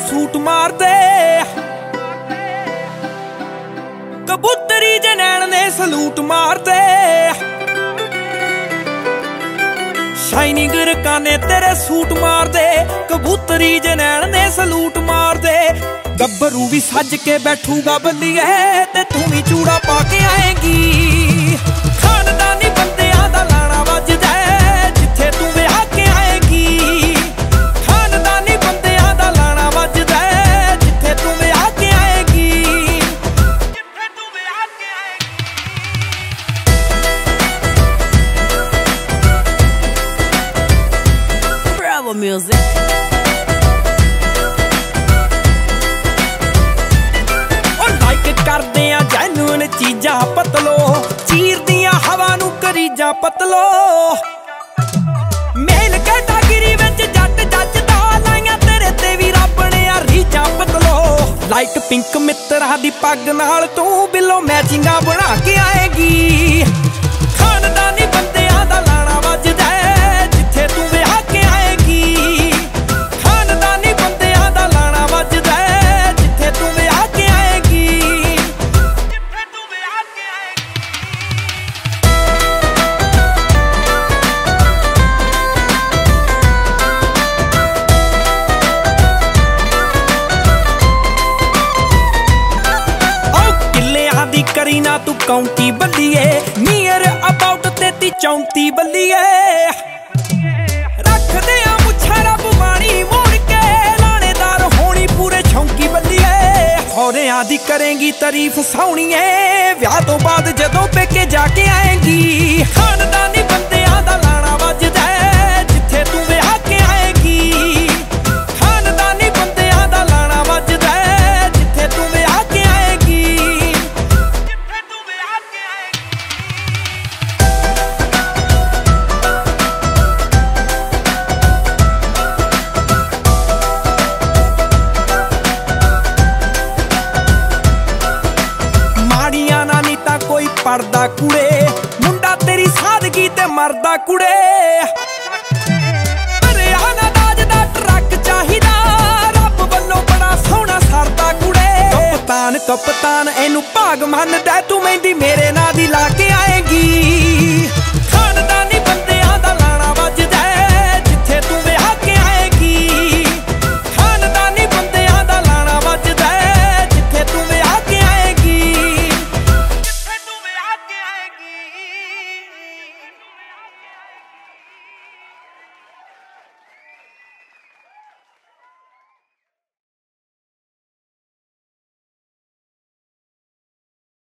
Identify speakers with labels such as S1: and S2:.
S1: Suit मार दे। कबूतरी जे नैन ने सलूट मार दे। शाइनिंग रकाने तेरे सूट मार दे। कबूतरी जे नैन ने सलूट मार दे। गब्बरू भी सज के बैठूगा बल्लिए ते तू भी चूड़ा पा के आएगी। खानदानी बंदियां दा लाना वजदा जिथे तू विआह के आएगी। खानदानी बंदियां दा लाना वजदा जिथे तू विआह के आएगी। जिथे तू विआह के आएगी।
S2: Bravo music.
S1: करदे आ जैनुअन चीजां पतलो। चीर दियां हवा नू करीजां पतलो। मेल कैटागिरी विच जट जजदा लाइयां तेरे ते भी रब ने आ रीजां पतलो। लाइट पिंक मित्तरा दी पग नाल तू बिलो मैचिंगां बना के आएगी। खानदानी बंदियां दा लाना वजदा जिथे तू विआह के आएगी। खानदानी बंदियां दा लाना वजदा जिथे तू विआह के आएगी। करी ना तू काउंटी बल्लिए। नियर अबाउट 33-34 बल्लिए। रख दे आ मुछा रब मानी मोड़ के। लानेदार होनी पूरे छौंकी बल्लिए। होरियां दी करेंगी तारीफ सोहणीए। विआह तो बाद जदों पेके जाके आएगी। खानदानी बंदियां दा लाना वजदा जिथे तू विआह के आएगी। खानदानी बंदियां दा लाना वजदा जिथे तू विआह के आएगी। कोई पढ़दा कुड़े मुंडा तेरी सादगी ते मरदा कुड़े। भरिया ना दाज दा ट्रक चाहिदा। रब वल्लों बड़ा सोहना सरदा कुड़े। कप्तान कप्तान एनू भाग मनदा तू मेहंदी मेरे नां दी ला के